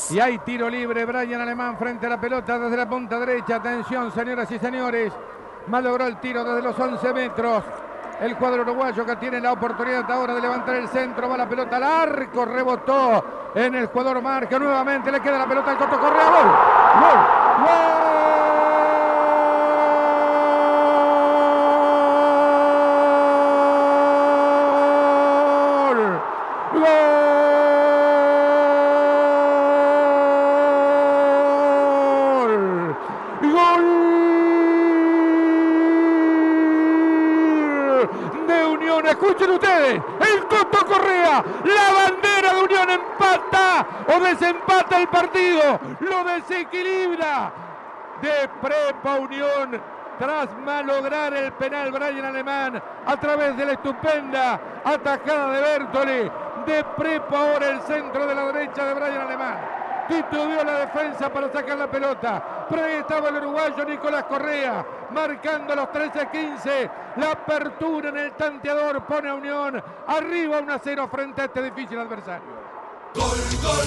Y hay tiro libre. Brian Alemán frente a la pelota desde la punta derecha. Atención, señoras y señores. Malogró el tiro desde los 11 metros. El cuadro uruguayo que tiene la oportunidad ahora de levantar el centro. Va la pelota al arco. Rebotó en el jugador Marca. Nuevamente le queda la pelota al Coto Correa. ¡Gol! ¡Gol! ¡Gol! De Unión, escuchen ustedes, el Coto Correa, la bandera de Unión empata o desempata el partido, lo desequilibra de Prepa Unión tras malograr el penal. Brian Alemán a través de la estupenda atajada de Bertoli. De Prepa ahora el centro de la derecha de Brian Alemán. Titubeó la defensa para sacar la pelota, pero ahí estaba el uruguayo Nicolás Correa marcando los 13-15. La apertura en el tanteador pone a Unión arriba 1-0 frente a este difícil adversario. Gol, gol,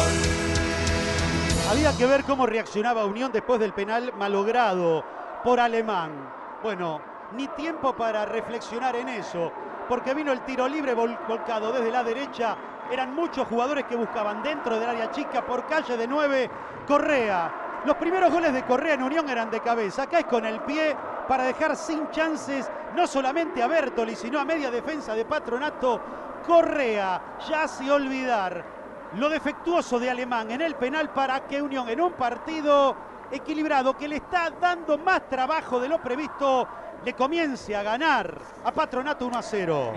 gol. Había que ver cómo reaccionaba Unión después del penal malogrado por Alemán. Bueno, ni tiempo para reflexionar en eso, porque vino el tiro libre volcado desde la derecha. Eran muchos jugadores que buscaban dentro del área chica por calle de 9. Correa. Los primeros goles de Correa en Unión eran de cabeza. Acá es con el pie para dejar sin chances no solamente a Bertoli, sino a media defensa de Patronato. Correa ya hace olvidar lo defectuoso de Alemán en el penal para que Unión, en un partido equilibrado que le está dando más trabajo de lo previsto, le comience a ganar a Patronato 1-0.